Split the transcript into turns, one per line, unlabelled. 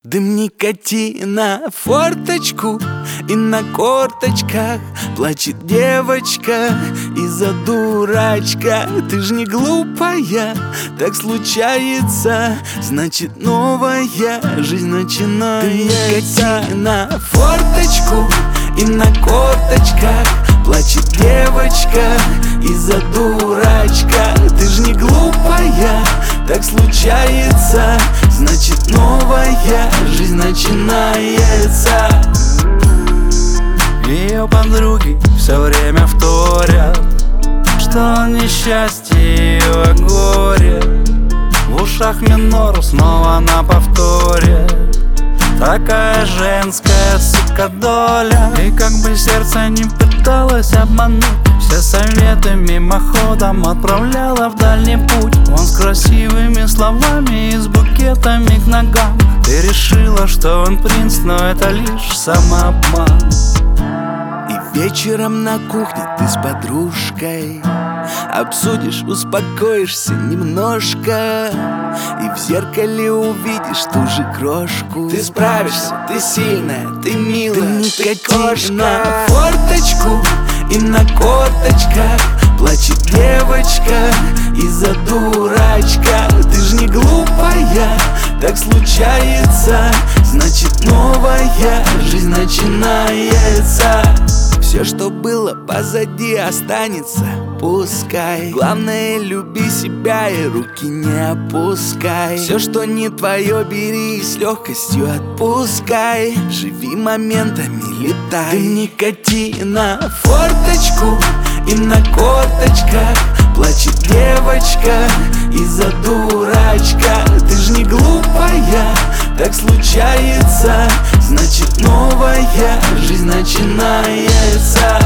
Дым никотина, форточку, и на корточках плачет девочка из-за дурачка. Ты ж не глупая, так случается, значит новая жизнь начинается. Дым никотина, форточку, и на корточках плачет девочка из-за дурачка. Ты ж не глупая, так случается, значит новая жизнь начинается.
Ее подруги все время вторят, что несчастье ее горе. В ушах минор снова на повторе. Такая женская, сука, доля. И как бы сердце не пыталось обмануть, все советы мимоходом отправляла в дальний путь. Он с красивыми словами и с букетами к ногам. Ты решила, что он принц, но это лишь самообман.
И вечером на кухне ты с подружкой обсудишь, успокоишься немножко, и в зеркале увидишь ту же крошку. Ты справишься, ты сильная, ты милая, ты никотина, форточку, и на корточках плачет девочка из-за дурачка. Ты ж не глупая, так случается, значит новая жизнь начинается. Все, что было позади, останется, пускай. Главное, люби себя и руки не опускай. Все, что не твое, бери и с легкостью отпускай. Живи моментами, летай. Дым никотина, форточку, и на корточках плачет девочка из-за дурачка. Ты ж не глупая, так случается, значит новая жизнь начинается.